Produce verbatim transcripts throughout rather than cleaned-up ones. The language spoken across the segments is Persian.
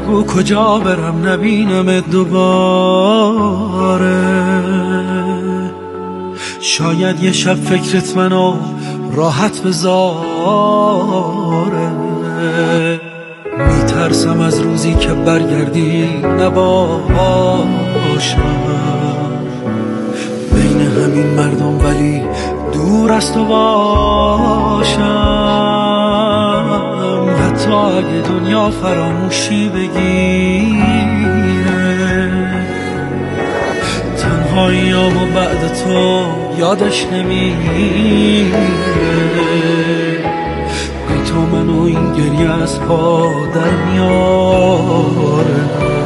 بگو کجا برم نبینم دوباره. شاید یه شب فکرت منو راحت بذاره. میترسم از روزی که برگردی نباشم بین همین مردم ولی دور از تو باشم. حتی اگه دنیا فراموشی بگیره تنهاییامو بعد تو یادش نمیره. بی تو منو این گریه از پا در میاره.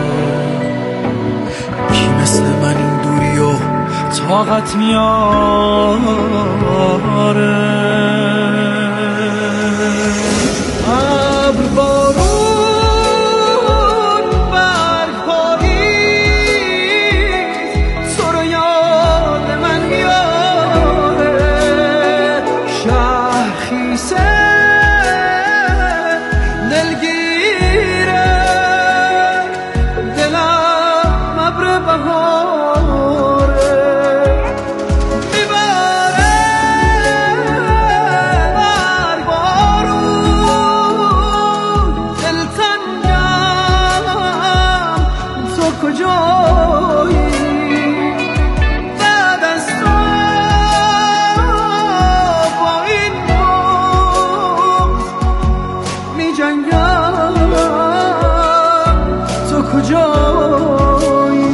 کی مثل من این دوری و طاقت میاره. ابر بارون برگ پاییز تو رو یاد من میاره. شهر خیسه دلگیره دلم ابر بهاره. میبره برگ بارون دلتنگم تو کجایی. بعد از تو با این موز می جنگم تو کجایی.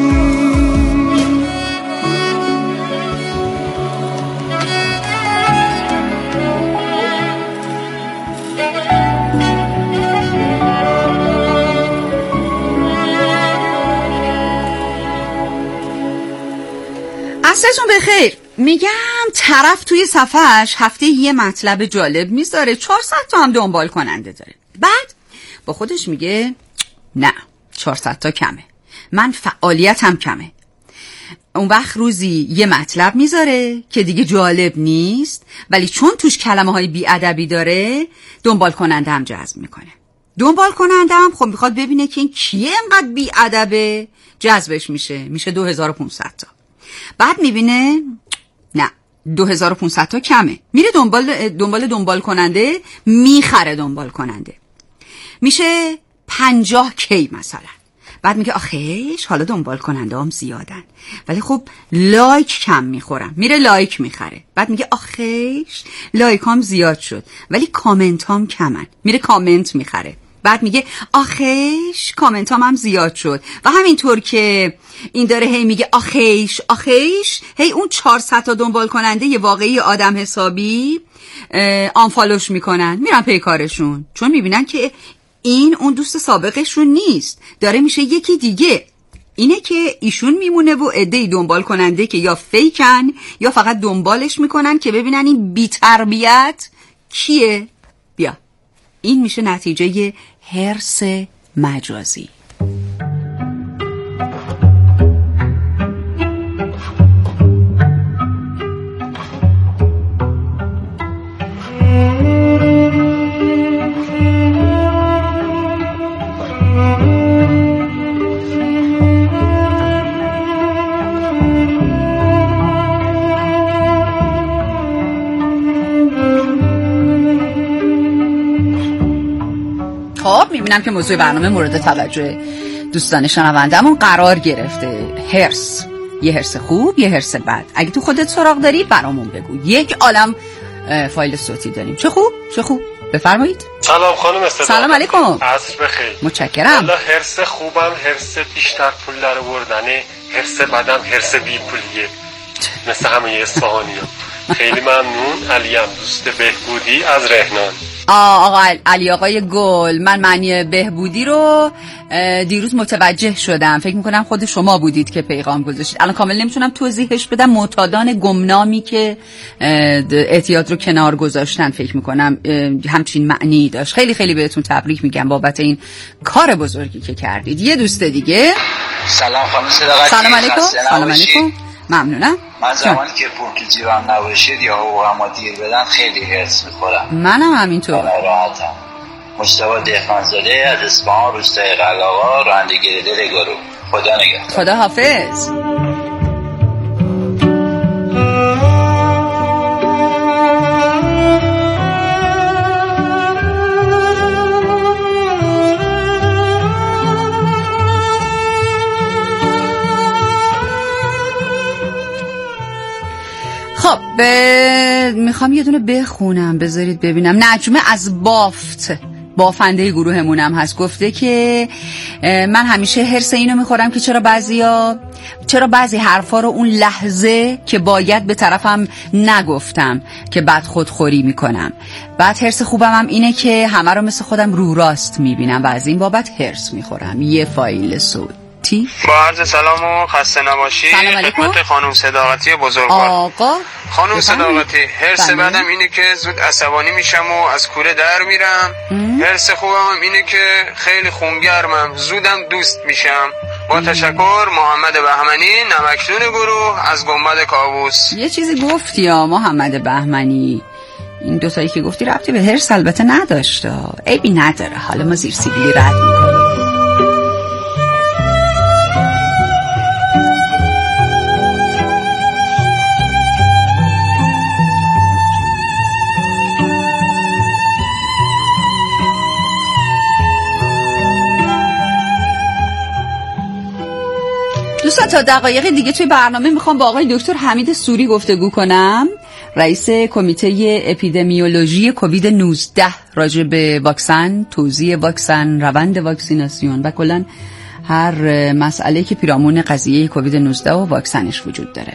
عصرتون بخیر. میگم طرف توی صفحش هفته یه مطلب جالب میذاره، چهارصد تا هم دنبال کننده داره. بعد با خودش میگه نه چهارصد تا کمه، من فعالیتم کمه. اون وقت روزی یه مطلب میذاره که دیگه جالب نیست، ولی چون توش کلمه های بی‌ادبی داره دنبال کننده هم جذب میکنه. دنبال کننده هم خب میخواد ببینه که این کیه انقدر بی‌ادبه، جذبش میشه، میشه دو هزار و پانصد تا. بعد میبینه نه دو هزار و پانصد تا کمه، میره دنبال دنبال دنبال کننده، میخره دنبال کننده، میشه پنجاه کی مثلا. بعد میگه آخیش حالا دنبال کننده هم زیادن ولی خب لایک کم میخورم، میره لایک میخره. بعد میگه آخیش لایک هم زیاد شد ولی کامنت هم کمن، میره کامنت میخره. بعد میگه آخیش کامنت هم, هم زیاد شد. و همینطور که این داره هی میگه آخیش آخیش، هی اون چهارصد تا دنبال کننده یه واقعی آدم حسابی آنفالوش میکنن، میرن پی کارشون، چون میبینن که این اون دوست سابقشون نیست، داره میشه یکی دیگه. اینه که ایشون میمونه و عده‌ای دنبال کننده که یا فیکن یا فقط دنبالش میکنن که ببینن این بی‌تربیت کیه. بیا این میشه نتیجه حرص مجازی. خب میبینم که موضوع برنامه مورد توجه دوستان شنوندمون قرار گرفته. حرص، یه حرص خوب یه حرص بد. اگه تو خودت سراغ داری برامون بگو. یک عالم فایل صوتی داریم. چه خوب چه خوب، بفرمایید. سلام خانم استاد. سلام علیکم. عصر بخیر. متشکرم. والا حرص خوبم حرص بیشتر پول در آوردنه، حرص بدم حرص بی پولیه، مثل همه اصفهانی‌ها. خیلی ممنون. علیم دوست بهبودی از رهنان. آقا علی آقای گل، من معنی بهبودی رو دیروز متوجه شدم. فکر میکنم خود شما بودید که پیغام گذاشتید. الان کامل نمیتونم توضیحش بدم. معتادان گمنامی که اعتیاد رو کنار گذاشتن فکر میکنم همچین معنی داشت. خیلی خیلی بهتون تبریک میگم بابت این کار بزرگی که کردید. یه دوست دیگه. سلام خانم صداقتی. سلام علیکم. سلام علیکم. ممنونم. من زمانی که پول تو جیبم نباشید یا حقوقمو دیر بدن خیلی حرص میخورم. منم همینطور. ناراحتم. مجتبی دهقانزاده از اصفهان، روستای قلاقا، رانندگی دل گروه. خدا نگهدار. خدا حافظ. خب ب... میخوام یه دونه بخونم، بذارید ببینم. نجمه از بافت، بافنده گروهمونم هست، گفته که من همیشه هرس اینو میخورم که چرا بعضیا چرا بعضی حرفا رو اون لحظه که باید به طرفم نگفتم که بعد خودخوری میکنم. بعد هرس خوبم هم اینه که همه رو مثل خودم رو راست میبینم و از این بابت هرس میخورم. یه فایل صوت با عرض سلام و خسته نباشی. خدمت خانم صداقتی بزرگوار. آقا خانم صداقتی، هرس بعدم اینه که زود عصبانی میشم و از کوره در میرم. هرس خوبم اینه که خیلی خونگرمم، زودم دوست میشم. با تشکر. محمد بهمنی، نمکدون گروه از گنبد کاووس. یه چیزی گفتی یا محمد بهمنی؟ این دوتایی که گفتی ربطی به هرس البته نداشته، عیبی نداره، حالا ما زیر سیبیلی رد میکنیم. دوستان تا دقایق دیگه توی برنامه میخوام با آقای دکتر حمید سوری گفتگو کنم، رئیس کمیته اپیدمیولوژی کووید نوزده، راجع به واکسن، توزیع واکسن، روند واکسیناسیون و کلاً هر مسئله که پیرامون قضیه کووید نوزده و واکسنش وجود داره.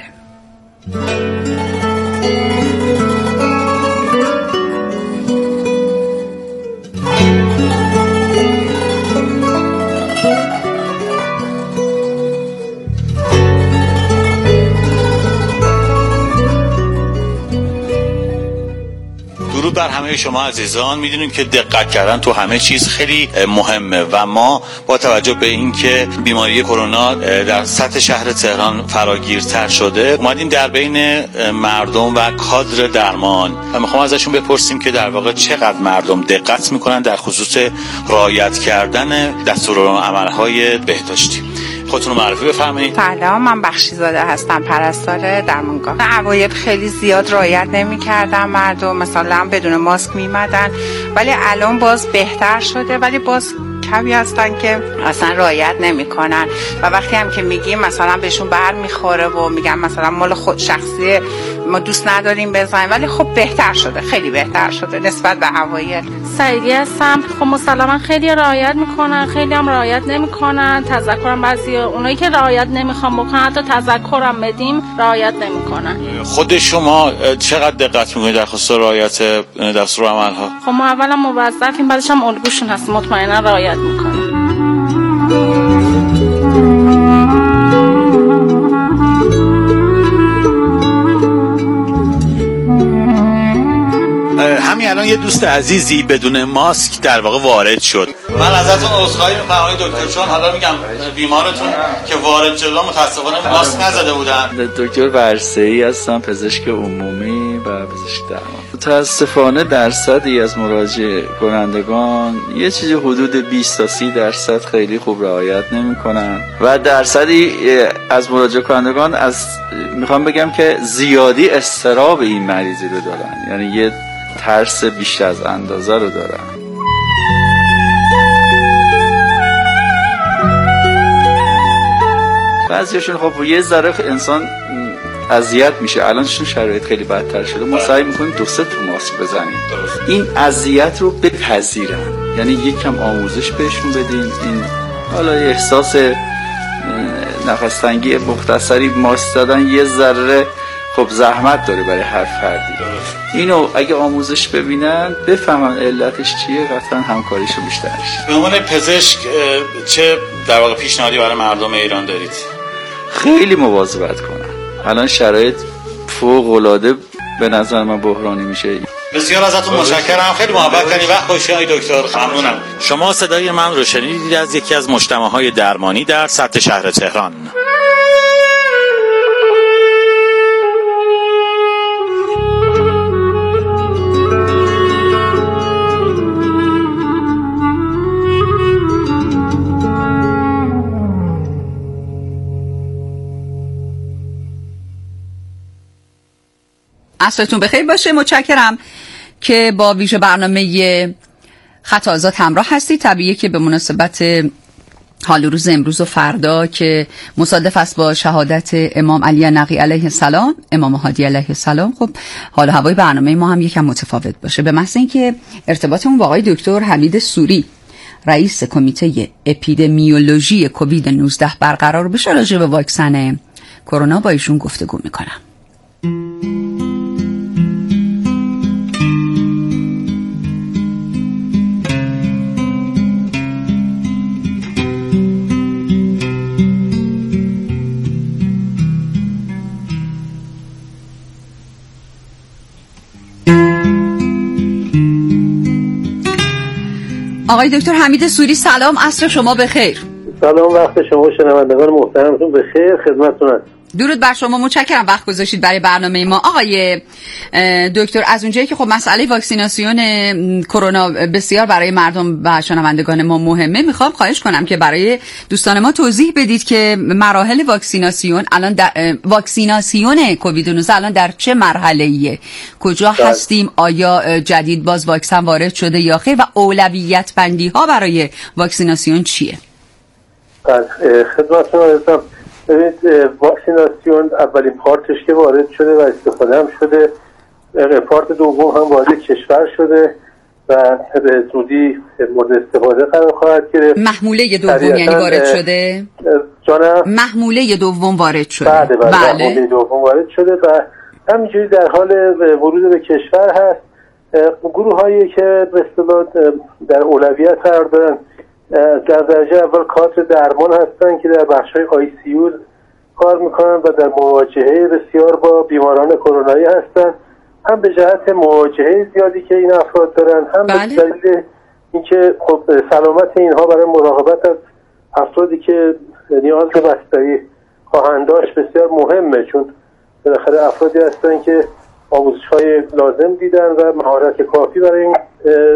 درود بر همه شما عزیزان. میدونیم که دقت کردن تو همه چیز خیلی مهمه و ما با توجه به اینکه بیماری کرونا در سطح شهر تهران فراگیرتر شده، اومدیم در بین مردم و کادر درمان و میخوام ازشون بپرسیم که در واقع چقدر مردم دقت میکنن در خصوص رعایت کردن دستورالعمل‌های بهداشتی. خودتون رو معرفی بفرمایید. سلام، من بخشیزاده هستم، پرستار درمانگاه. اوایل خیلی زیاد رعایت نمی‌کردن مردم، مثلا بدون ماسک میمدن، ولی الان باز بهتر شده، ولی باز کمی هستن که اصلا رعایت نمی‌کنن و وقتی هم که میگیم مثلا بهشون بر میخوره و میگن مثلا مال خود شخصی ما دوست نداریم بزنیم، ولی خب بهتر شده، خیلی بهتر شده نسبت به اوایل. سعیدی هستم. خب مسلما خیلی رعایت میکنن، خیلی هم رعایت نمیکنن. تذکرم بعضی اونایی که رعایت نمیخوان بکنن حتی تذکرم بدیم رعایت نمیکنن. خود شما چقدر دقت میکنید در خصوص رعایت دستورالعمل‌ها؟ خب ما اولا موظفیم، بعدش هم الگوشون هست، مطمئنا رعایت میکنن. همین الان یه دوست عزیزی بدون ماسک در واقع وارد شد. من ازتون عذرخواهی می‌کنم دکتر، چون حالا میگم بیمارتون که وارد شد متأسفانه ماسک نزده بودن. دکتر ورسه‌ای هستم، پزشک عمومی و پزشک درمان. متأسفانه درصدی از مراجع کنندگان یه چیزی حدود بیست تا سی درصد خیلی خوب رعایت نمی‌کنن و درصدی از مراجع کنندگان از میخوام بگم که زیادی اضطراب این مریضی رو دارن، یعنی یه ترس بیشتر از اندازه رو دارن. بعضیشون خب یه ذره انسان اذیت میشه، الان چون شرایط خیلی بدتر شده ما سعی میکنیم دو سه تا ماسک بزنیم، این اذیت رو بپذیرن، یعنی یکم آموزش بهشون بدین. این حالا احساس نفس تنگی مختصری ماسک زدن یه ذره خب زحمت داره برای هر فردی، اینو اگه آموزش ببینن بفهمن علتش چیه قطعا همکاریشو بیشتر میشه. به عنوان پزشک چه در واقع پیشنهادی برای مردم ایران دارید؟ خیلی مواظبت کنن، الان شرایط فوق العاده به نظر من بحرانی میشه. بسیار ازتون متشکرم، خیلی محبت کنید، وقت خوشی های دکتر. ممنونم. شما صدای من رو شنیدید از یکی از مجتمع‌های درمانی در سطح شهر تهران. عصرتون بخیر باشه. متشکرم که با ویژه برنامه خط آزاد همراه هستید. طبیعیه که به مناسبت حال روز امروز و فردا که مصادف است با شهادت امام علی نقی علیه السلام، امام هادی علیه السلام، خب حال هوای برنامه ما هم یکم متفاوت باشه. به محض اینکه ارتباطمون با آقای دکتر حمید سوری رئیس کمیته اپیدمیولوژی کووید نوزده برقرار بشه، راجع به واکسن کرونا با ایشون گفتگو میکنم. آقای دکتر حمید سوری سلام، عصر شما بخیر. سلام، وقت شما شنوندگان محترمتون بخیر، خدمتتون هستم. درود بر شما، متشکرم وقت گذاشتید برای برنامه ما. آقای دکتر، از اونجایی که خب مسئله واکسیناسیون کرونا بسیار برای مردم و شنوندگان ما مهمه، میخوام خواهش کنم که برای دوستان ما توضیح بدید که مراحل واکسیناسیون الان در واکسیناسیون کووید نوزده الان در چه مرحله‌ایه؟ کجا ده. هستیم؟ آیا جدید باز واکسن وارد شده یا خیر؟ و اولویت بندی ها برای واکسیناسیون چیه؟ خدمتتون هستم. ببینید، واکسیناسیون اولین پارتش که وارد شده و استفاده هم شده، پارت دوم هم وارد کشور شده و به زودی مورد استفاده قرار خواهد گرفت. محموله دوم یعنی وارد شده؟ جانم؟ محموله دوم وارد شده. بله بله, بله. محموله دوم وارد شده و همینجوری در حال ورود به کشور هست. گروه هایی که به اصطلاح در اولویت قرار دارن در درجه اول کادر درمان هستن که در بخش‌های آی سی یو کار میکنن و در مواجهه بسیار با بیماران کرونایی هستن، هم به جهت مواجهه زیادی که این افراد دارن، هم بله. به دلیل اینکه خب سلامت اینها برای مراقبت از افرادی که نیاز به بستری خواهند داشت بسیار مهمه، چون بالاخره افرادی هستن که آموزش‌های لازم دیدن و مهارت کافی برای این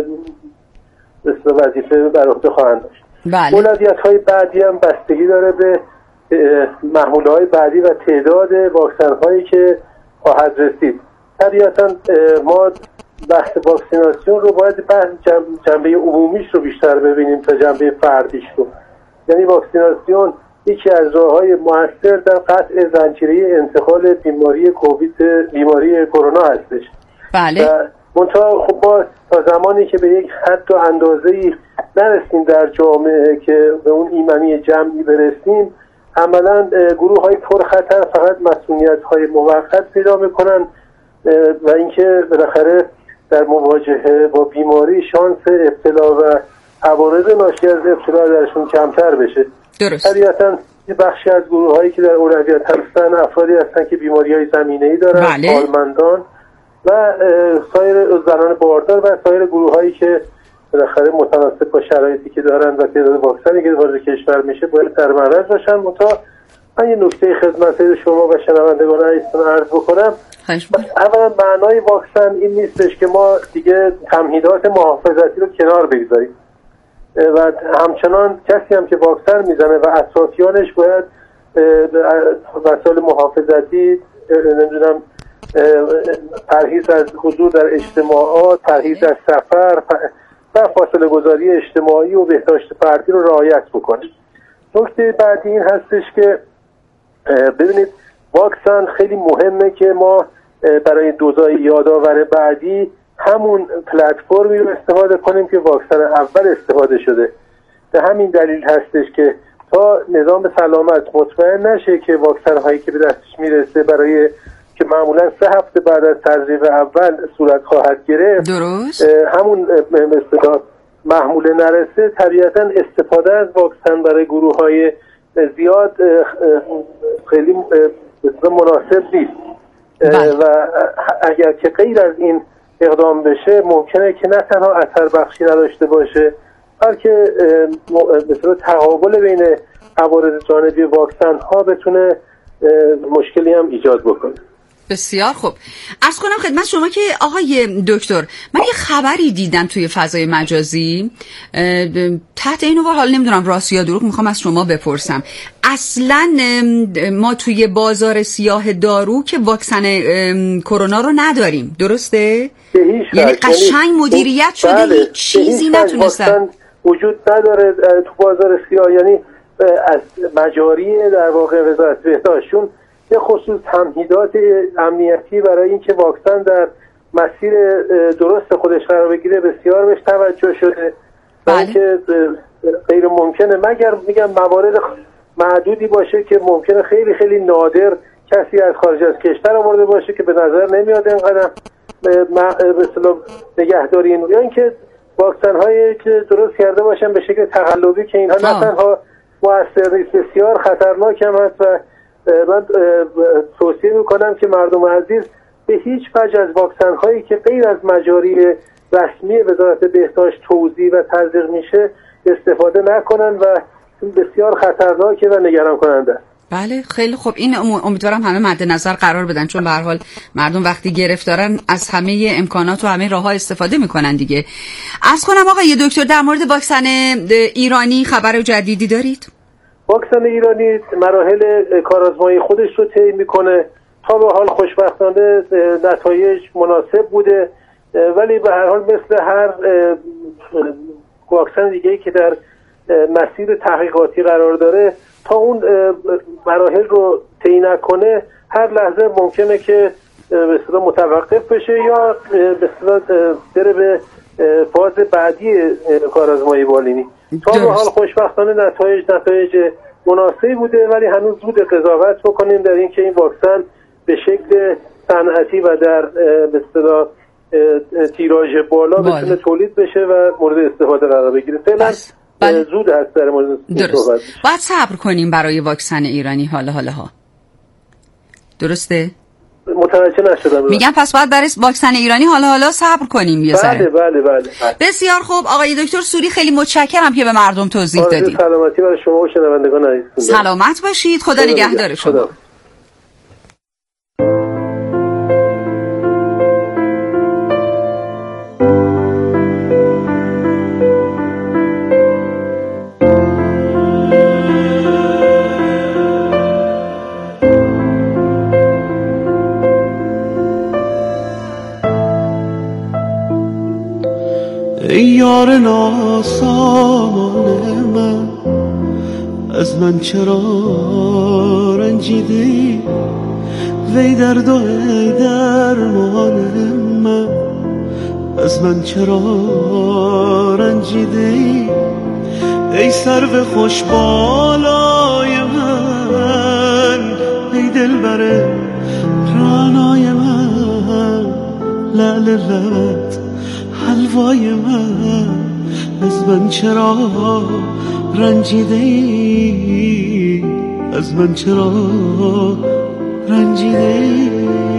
مثل وظیفه بر عهده خواهند داشت. بله. اولویت‌های بعدی هم بستگی داره به محموله‌های بعدی و تعداد واکسن‌هایی که خواهد رسید. طبیعتاً ما بحث واکسیناسیون رو باید بحث جنبه عمومیش رو بیشتر ببینیم تا جنبه فردیش رو. یعنی واکسیناسیون یکی از راه‌های مؤثر در قطع زنجیره انتقال بیماری کووید، بیماری کرونا هستش. بله. منتها خب ما تا زمانی که به یک حد و اندازه‌ای نرسیم در جامعه که به اون ایمنی جمعی برسیم، عملاً گروه‌های پرخطر فقط مسئولیت‌های موقت پیدا می‌کنن و اینکه بالاخره در مواجهه با بیماری شانس ابتلا و عوارض ناشی از ابتلا درشون کمتر بشه. درست. طبیعتاً یه بخشی از گروه‌هایی که در اولویت هستن افرادی هستن که بیماری‌های زمینه‌ای دارن، بله. سالمندان و سایر زنان باردار و سایر گروه‌هایی که بالاخره متناسب با شرایطی که دارن و تعداد واکسنی که وارد کشور میشه باید در معرض باشن. متا من یه نکته خدمت شما و شنوندگان عزیزتون عرض بکنم. اولا معنای واکسن این نیستش که ما دیگه تمهیدات محافظتی رو کنار بگذاریم و همچنان کسی هم که واکسن میزنه و اطرافیانش باید وسایل محافظتی، نمیدونم، پرهیز از حضور در اجتماعات، پرهیز از سفر و فاصله گذاری اجتماعی و بهداشت فردی رو رعایت بکنه. نکته بعدی این هستش که ببینید واکسن خیلی مهمه که ما برای دوزای یادآور بعدی همون پلتفرمی رو استفاده کنیم که واکسن اول استفاده شده. به همین دلیل هستش که تا نظام سلامت مطمئن نشه که واکسن هایی که به دستش میرسه برای که معمولا سه هفته بعد از تزریق اول صورت خواهد گرفت، درست، همون مثلا محموله نرسه، طبیعتا استفاده از واکسن برای گروه های زیاد خیلی مناسب نیست و اگر که غیر از این اقدام بشه ممکنه که نه تنها اثر بخشی نداشته باشه بلکه مثلا تقابل بین عوارض جانبی واکسن ها بتونه مشکلی هم ایجاد بکنه. بسیار خوب. عرض کنم خدمت شما که آقای دکتر، من یه خبری دیدم توی فضای مجازی تحت این عنوان، حالا نمیدونم راست یا دروغ، میخوام از شما بپرسم. اصلا ما توی بازار سیاه دارو که واکسن کرونا رو نداریم، درسته؟ یعنی قشنگ مدیریت شده، بله. هیچ چیزی نتونستن وجود نداره تو بازار سیاه. یعنی از مجاری در واقع وزارت بهداشتشون یه خصوص تمهیدات امنیتی برای اینکه واکسن در مسیر درست خودش قرار بگیره بسیار بهش توجه شده. برای اینکه غیر ممکنه، مگر میگم موارد معدودی باشه که ممکنه خیلی خیلی نادر کسی از خارج از کشور آورده باشه که به نظر نمیاد اینقدر به اصطلاح نگهداری این، یا اینکه واکسن هایی که درست کرده باشن به شکل تقلبی که اینها نه تنها مؤثر نیست، بسیار خطرناک هم هست. و من توصیه میکنم که مردم عزیز به هیچ وجه از واکسن هایی که غیر از مجاری رسمی وزارت بهداشت توزیع و تزریق میشه استفاده نکنن و بسیار خطرناکه و نگران کننده است. بله خیلی خوب. این امیدوارم همه مد نظر قرار بدن، چون به هر حال مردم وقتی گرفتارن از همه امکانات و همه راه‌ها استفاده میکنن دیگه. عرض کنم آقای دکتر، در مورد واکسن ایرانی خبر جدیدی دارید؟ واکسن ایرانی مراحل کارآزمایی خودش رو طی میکنه. تا به حال خوشبختانه نتایج مناسب بوده، ولی به هر حال مثل هر واکسن دیگه‌ای که در مسیر تحقیقاتی قرار داره، تا اون مراحل رو طی نکنه هر لحظه ممکنه که به اصطلاح متوقف بشه یا به اصطلاح بره به فاز بعدی کارآزمایی بالینی. تا به حال خوشبختانه نتایج نتایج مناسبی بوده، ولی هنوز زود قضاوت بکنیم در اینکه این واکسن به شکل صنعتی و در به اصطلاح تیراژ بالا بتونه تولید بشه و مورد استفاده قرار بگیره. فعلا بله. زود هست در مورد صحبت. باید صبر کنیم برای واکسن ایرانی حالا حالا ها. درسته؟ متوجه نشدم. میگم پس باید برای واکسن ایرانی حالا حالا صبر کنیم یه ذره. بله بله بله بله. بسیار خوب آقای دکتر سوری، خیلی متشکرم که به مردم توضیح دادید. سلامتی برای شما و شنوندگان عزیز. سلامت باشید. خدا نگهدار شما. خدا. ای یار ناسامان من، از من چرا رنجیدی؟ وی درد و ای درمان من، از من چرا رنجیدی؟ ای سرو خوش بالای من، ای دلبر رعنای من، لعل لبت حلوای من، از من چرا رنجیدی؟ از من چرا رنجیدی؟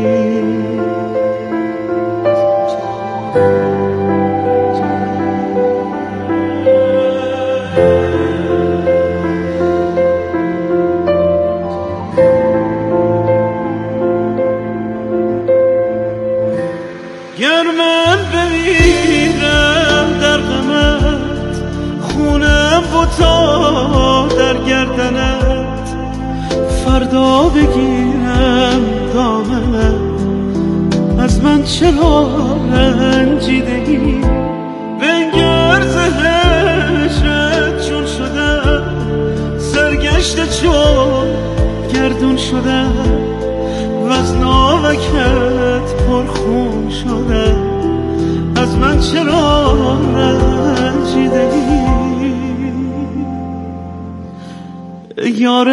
گر من بمیرم در غمت، خونم و تا در گردنت، فردا بگیرم دامنت، از من چرا رنجیدگی؟ بنگر زهشت چون شدم، سرگشته چون گردون شدم، و از ناوکت پرخون شدم، از من چرا رنجیدگی؟ یار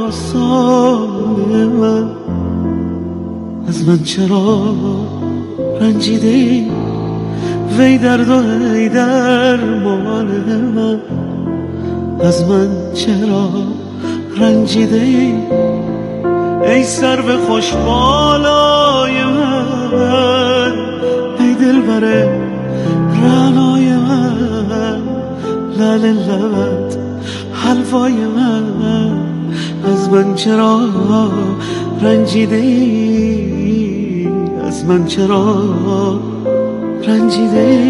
ناسان من، از من چرا رنجیدی؟ وی درد و ای درمان من، از من چرا رنجیدی؟ ای سرو خوش بالای من، ای دلبر رعنای من، لعل لبت حلوای من، از من چرا رنجیدی؟ از من چرا رنجیده؟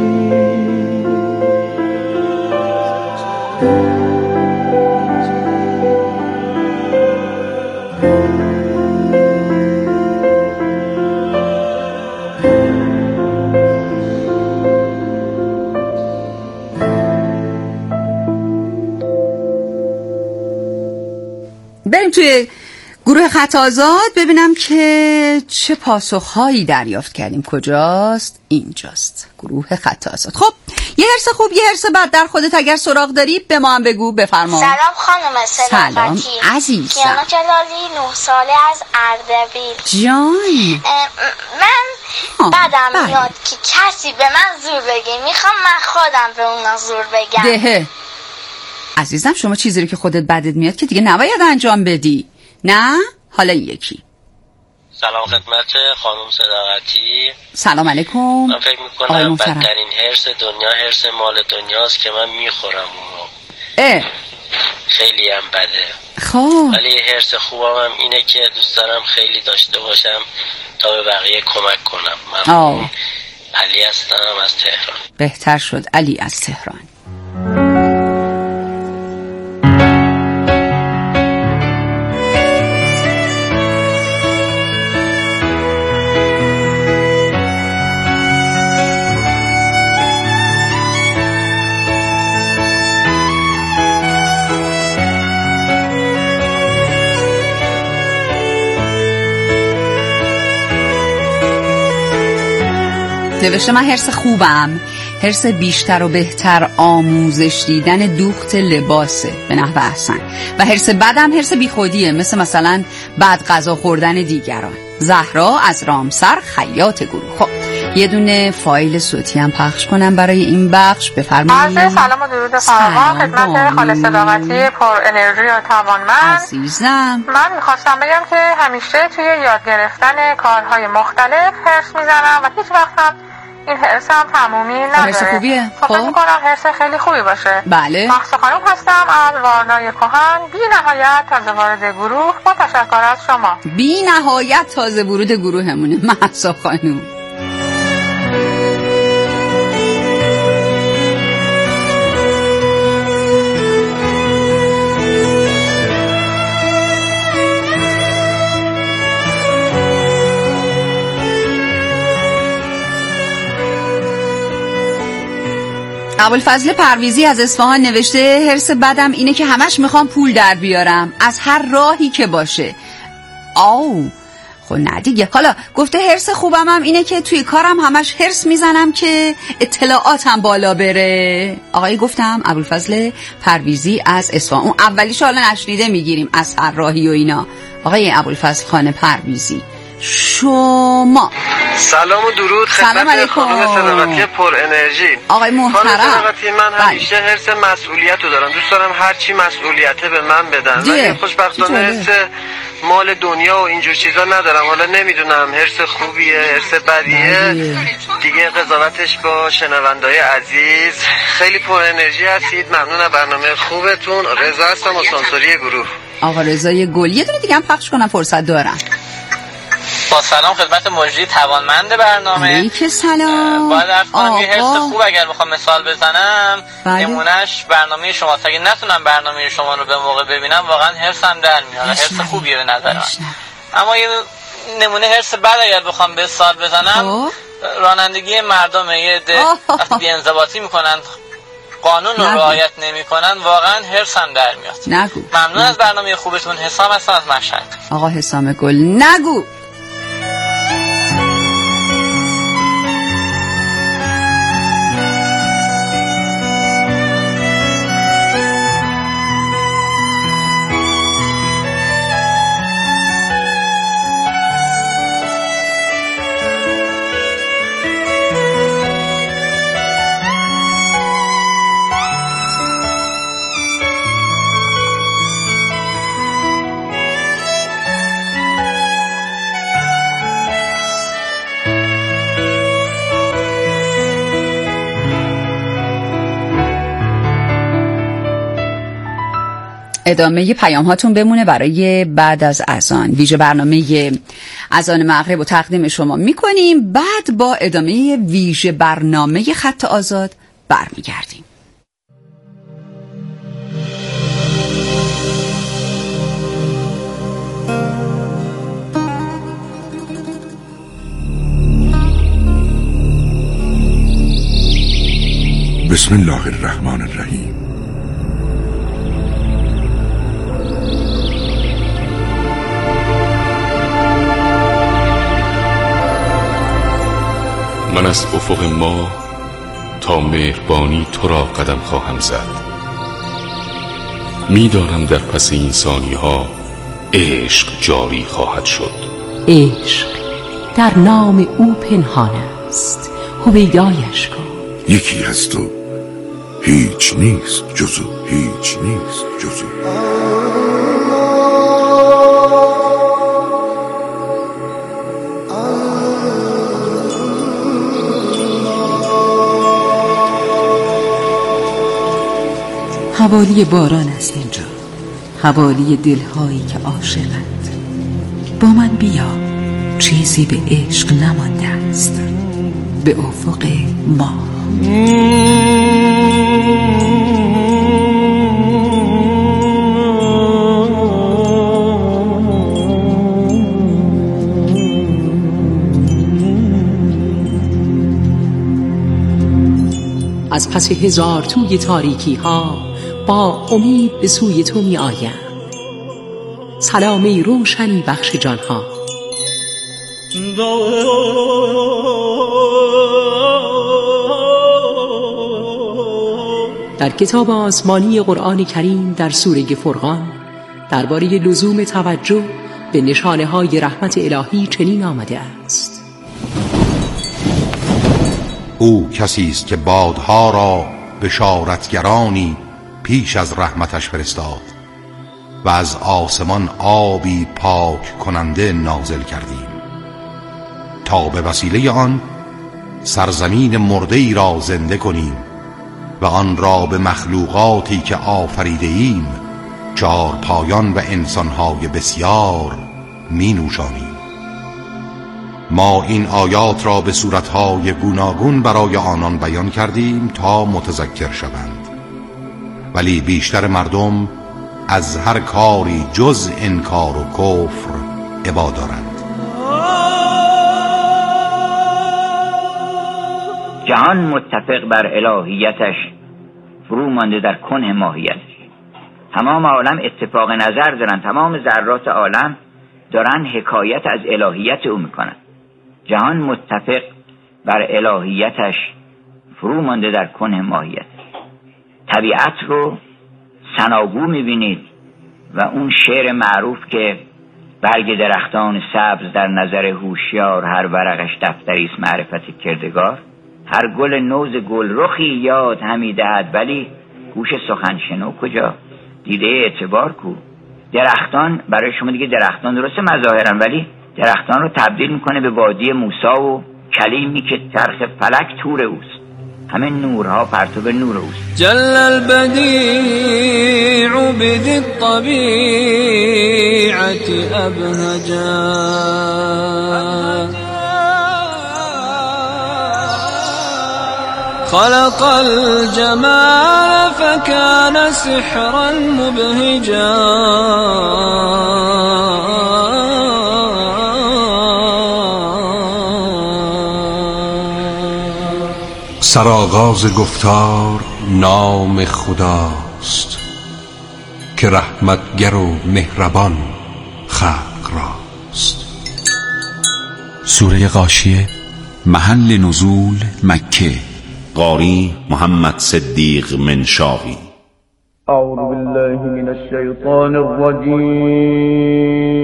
بریم توی گروه خط آزاد ببینم که چه پاسخهایی دریافت کردیم. کجاست؟ اینجاست گروه خط آزاد. خب یه هرس خوب یه هرس بد در خودت اگر سراغ داری به ما هم بگو. بفرما. سلام خانم صداقتی. سلام عزیزم. کیانا جلالی نه ساله از اردبیل. جان من بدم میاد که کسی به من زور بگه. میخوام من خودم به اونا زور بگم. دهه عزیزم شما چیزی رو که خودت بدت میاد که دیگه نباید انجام بدی. نه؟ حالا یکی. سلام خدمت خانم صداقتی. سلام علیکم. من فکر میکنم بدترین هرس دنیا هرس مال دنیاست که من میخورم اونو. اه خیلی هم بده. خب ولی هرس خوبم هم اینه که دوست دارم خیلی داشته باشم تا به بقیه کمک کنم. من آه. علی هستم از تهران. بهتر شد علی از تهران. نوشته من هرس خوبم هرس بیشتر و بهتر آموزش دیدن دوخت لباسه به نحو احسن، و هرس بدم هرس بیخودیه مثل مثلا بد غذا خوردن دیگران. زهرا از رامسر خیاط گروه. خب یه دونه فایل صوتی هم پخش کنم برای این بخش. بفرمایید. عرض سلام و درود فراوان خدمت خاله صداقتی پر انرژی و توانمند عزیزم. من میخواستم بگم که همیشه توی یاد گرفتن کارهای مختلف هرس میزنم و هیچ وقت هم این هرس هم تمومی نداره. هرس خوبیه. خب فکر میکنم هرس خیلی خوبی باشه. بله. مخصوص خانم هستم از وارنای کهن. بی نهایت تازه وارد گروه. با تشکر از شما. بی نهایت تازه ورود گروهمونه مهسا خانم. ابوالفضل پرویزی از اصفهان نوشته هرس بدم اینه که همش میخوام پول در بیارم از هر راهی که باشه. آو خب نه دیگه. حالا گفته هرس خوبم هم اینه که توی کارم همش هرس میزنم که اطلاعاتم بالا بره. آقای گفتم ابوالفضل پرویزی از اصفهان. اون اولیش حالا نشنیده میگیریم از هر راهی و اینا. آقای ابوالفضل خان پرویزی شما سلام و درود خدمت خانم صداقتی پر انرژی. آقای محترم خانم صداقتی من همیشه حرص مسئولیت رو دارم. دوست دارم هر چی مسئولیته به من بدن، ولی خوشبختانه حرص مال دنیا و اینجور چیزا ندارم. حالا نمیدونم حرص خوبیه حرص بدیه دیگه، قضاوتش با شنوندای عزیز. خیلی پر انرژی هستید. ممنون برنامه خوبتون. رضا هستم آسانسوری گروه. آقا رضای گل. یه دونه دیگه هم پخش کنم فرصت دارم. با سلام خدمت مجری توانمند برنامه. علیک سلام. باید عرض کنم یه حرص خوب اگر بخوام مثال بزنم نمونهش برنامه شما. اگه نتونم برنامه شما رو به موقع ببینم واقعا حرصم در میاد. حرص خوبیه به نظر من. اما یه نمونه حرص بد اگر بخوام به مثال بزنم رانندگی مردم. یه عده وقتی بی‌انضباطی میکنن قانون رو رعایت نمیکنن واقعا حرصم در میاد. نگو. ممنون از برنامه خوبتون. حسام هستم از مشهد. آقا حسام گل نگو. ادامه پیام هاتون بمونه برای بعد از اذان. ویژه برنامه اذان مغرب رو تقدیم شما میکنیم، بعد با ادامه ویژه برنامه خط آزاد برمیگردیم. بسم الله الرحمن الرحیم. من از افق ما تا مهربانی تو را قدم خواهم زد. میدانم در پس این ثانیه ها عشق جاری خواهد شد. عشق در نام او پنهان است، هویدایش کن. یکی هست و هیچ نیست جزو، هیچ نیست جزو. حوالی باران است اینجا، حوالی دلهایی که عاشقند. با من بیا، چیزی به عشق نمانده است. به افق ما از پس هزار توی تاریکی ها با امید به سوی تو می آیم. سلامی روشنی بخش جان ها. در کتاب آسمانی قرآن کریم در سوره فرقان درباره لزوم توجه به نشانه های رحمت الهی چنین آمده است: او کسی است که بادها را بشارتگرانی پیش از رحمتش فرستاد و از آسمان آبی پاک کننده نازل کردیم تا به وسیله آن سرزمین مرده ای را زنده کنیم و آن را به مخلوقاتی که آفریده ایم، چار پایان و انسانهای بسیار می نوشانیم. ما این آیات را به صورتهای گوناگون برای آنان بیان کردیم تا متذکر شوند، ولی بیشتر مردم از هر کاری جز انکار و کفر ابا دارند. جهان متفق بر الهیتش، فرو مانده در کنه ماهیتش. تمام عالم اتفاق نظر دارن، تمام ذرات عالم دارن حکایت از الهیت او میکنن. جهان متفق بر الهیتش، فرو مانده در کنه ماهیتش. طبیعت رو ثناگو میبینید و اون شعر معروف که برگ درختان سبز در نظر هوشیار، هر ورقش دفتری است معرفت کردگار. هر گل نوز گل رخی یاد همی دهد، ولی گوش سخن شنو کجا؟ دیده اعتبار کو؟ درختان برای شما دیگه درختان درسته مظاهرن، ولی درختان رو تبدیل میکنه به وادی موسی و کلیمی که چرخ فلک تور اوست. همه نورها پرتو نور اوست. جل البدیع بذی الطبیعت ابهجا، خلق الجمال فكان سحرا مبهجا. سرآغاز گفتار نام خداست که رحمتگر و مهربان خلق راست. سوره غاشیه، محل نزول مکه. قاری محمد صدیق منشاوی. اعوذ بالله من الشیطان الرجیم.